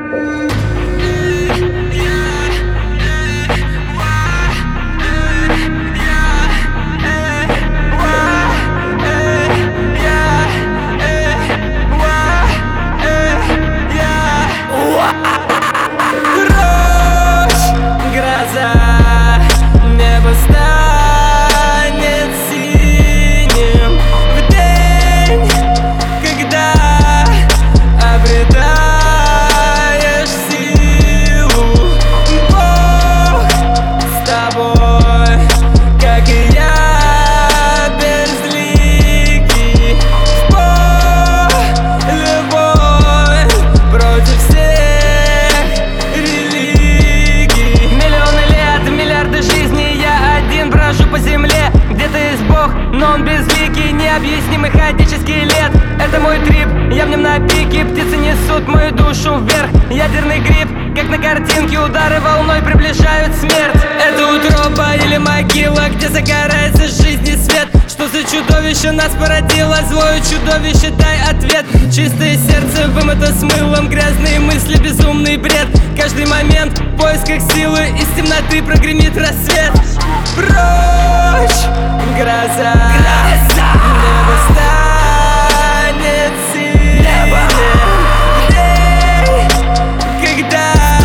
Но он безликий, необъяснимый хаотический лет. Это мой трип, я в нем на пике. Птицы несут мою душу вверх. Ядерный гриб, как на картинке, удары волной приближают смерть. Это утроба или могила, где загорается жизни свет. Что за чудовище нас породило? Злое чудовище, дай ответ. Чистое сердце вымыто с мылом, грязные мысли, безумный бред. Каждый момент в поисках силы, из темноты прогремит рассвет. Прочь, гроза, небо станет синим. Когда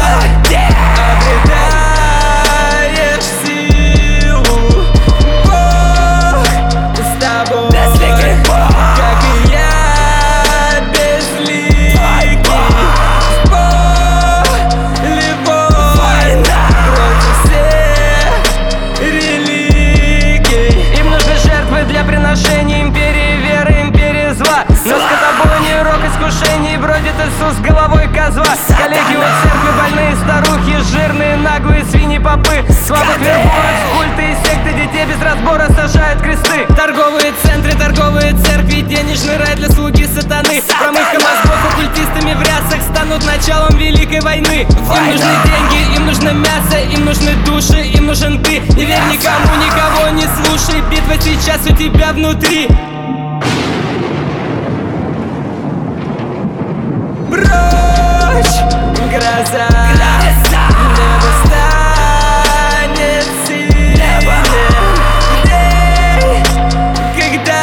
обретаешь силу, Бог с тобой, как и я, безликий. Поле войн против всех религий. Им нужны жертвы для приношения империи веры, империи зла. Но скотобойни, рок искушений, бродит Иисус с головой козла. Коллеги у церкви, больные старухи, жирные наглые свиньи-попы. Слабых вербуют в культы и секты, детей без разбора сажают кресты. Торговые центры, торговые церкви, денежный рай для слуги сатаны. Промывка мозгов оккультистами в рясах станут началом великой войны. Им нужны деньги, им нужно мясо, им нужны души, им нужен ты. Не верь никому, никого не слушай, битва сейчас у тебя внутри. Прочь, гроза, небо станет синим. Когда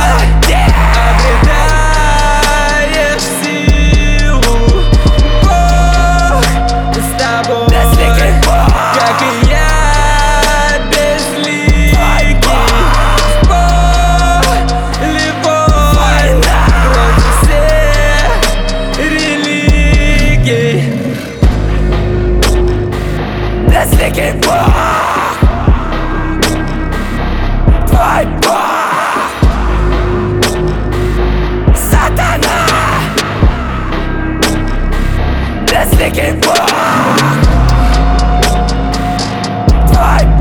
обретаешь силу, Бог с тобой, как и я, безликий. Поле войн против всех религий. Безликий Бог, твой Бог, сатана. Безликий Бог, твой